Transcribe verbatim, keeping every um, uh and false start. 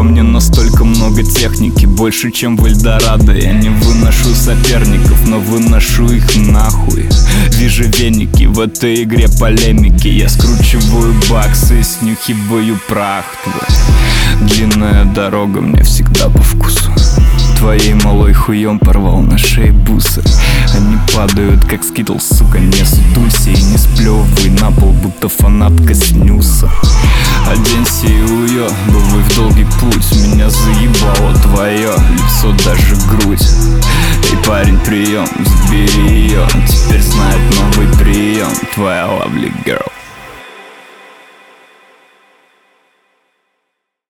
Во мне настолько много техники, больше, чем в Эльдорадо. Я не выношу соперников, но выношу их нахуй. Вижу веники в этой игре полемики. Я скручиваю баксы, снюхиваю прах твой. Длинная дорога мне всегда по вкусу. Твоей малой хуем порвал на шее бусы. Они падают, как скитл, сука, не сутулься и не сплевывай на пол, будто фанатка снюса. Оденься и уёбывай в долгий путь. Меня заебало твое лицо, даже грудь. Эй, парень, прием, забери ее. Теперь знает новый прием. Твоя lovely girl.